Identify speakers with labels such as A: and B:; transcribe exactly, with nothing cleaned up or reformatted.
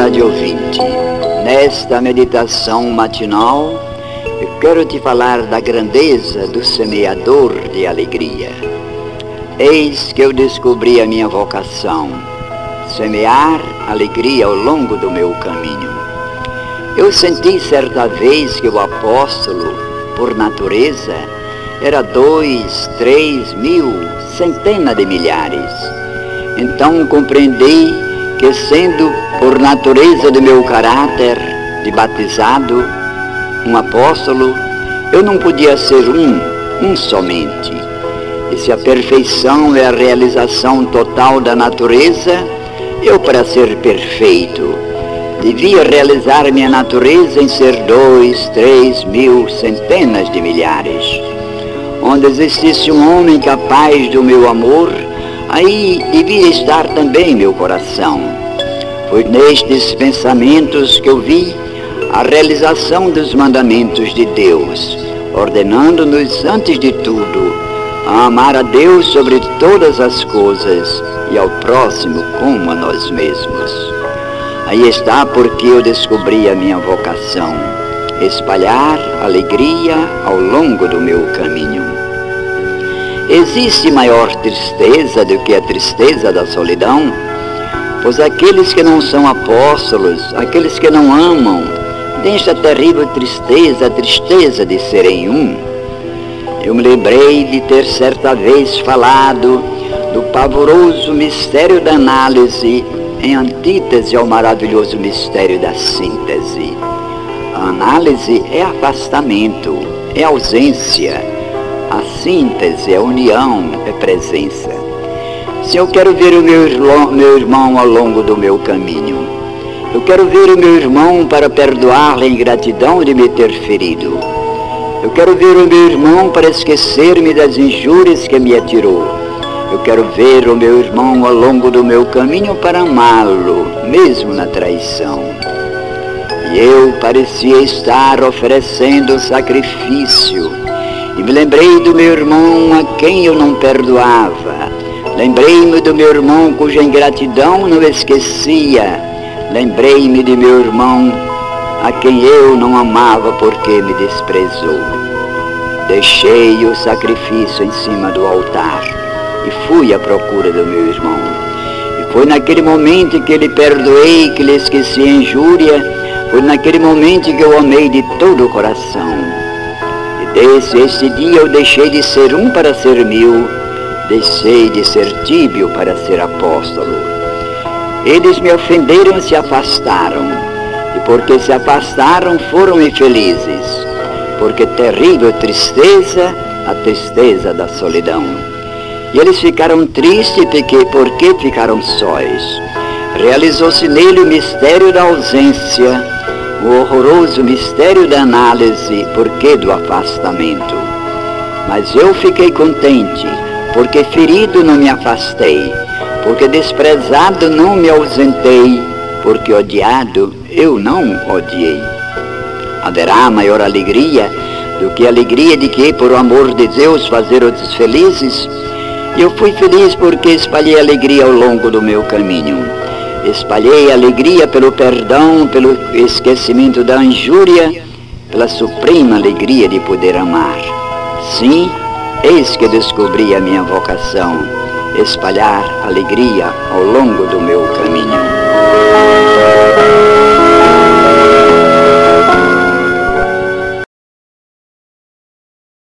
A: rádio ouvinte. Nesta meditação matinal, eu quero te falar da grandeza do semeador de alegria. Eis que eu descobri a minha vocação, semear alegria ao longo do meu caminho. Eu senti certa vez que o apóstolo, por natureza, era dois, três mil, centenas de milhares. Então compreendi que, sendo por natureza do meu caráter de batizado, um apóstolo, eu não podia ser um, um somente. E se a perfeição é a realização total da natureza, eu, para ser perfeito, devia realizar minha natureza em ser dois, três mil, centenas de milhares. Onde existisse um homem capaz do meu amor, aí devia estar também meu coração. Foi nestes pensamentos que eu vi a realização dos mandamentos de Deus, ordenando-nos, antes de tudo, a amar a Deus sobre todas as coisas e ao próximo como a nós mesmos. Aí está porque eu descobri a minha vocação, espalhar alegria ao longo do meu caminho. Existe maior tristeza do que a tristeza da solidão? Pois aqueles que não são apóstolos, aqueles que não amam, têm esta terrível tristeza, a tristeza de serem um. Eu me lembrei de ter certa vez falado do pavoroso mistério da análise em antítese ao maravilhoso mistério da síntese. A análise é afastamento, é ausência. A síntese é união, é presença. Se eu quero ver o meu irmão, meu irmão ao longo do meu caminho, eu quero ver o meu irmão para perdoar-lhe a ingratidão de me ter ferido. Eu quero ver o meu irmão para esquecer-me das injúrias que me atirou. Eu quero ver o meu irmão ao longo do meu caminho para amá-lo, mesmo na traição. E eu parecia estar oferecendo sacrifício. E me lembrei do meu irmão a quem eu não perdoava. Lembrei-me do meu irmão cuja ingratidão não esquecia. Lembrei-me de meu irmão a quem eu não amava porque me desprezou. Deixei o sacrifício em cima do altar e fui à procura do meu irmão. E foi naquele momento que lhe perdoei, que lhe esqueci a injúria, foi naquele momento que eu amei de todo o coração. E desde esse dia eu deixei de ser um para ser mil, deixei de ser tíbio para ser apóstolo. Eles me ofenderam e se afastaram, e porque se afastaram foram infelizes, porque terrível tristeza, a tristeza da solidão. E eles ficaram tristes porque, porque ficaram sós. Realizou-se nele o mistério da ausência, o horroroso mistério da análise, porque do afastamento. Mas eu fiquei contente, porque ferido não me afastei, porque desprezado não me ausentei, porque odiado eu não odiei. Haverá maior alegria do que a alegria de que, por amor de Deus, fazer outros felizes? Eu fui feliz porque espalhei alegria ao longo do meu caminho. Espalhei alegria pelo perdão, pelo esquecimento da injúria, pela suprema alegria de poder amar. Sim, eis que descobri a minha vocação, espalhar alegria ao longo do meu caminho.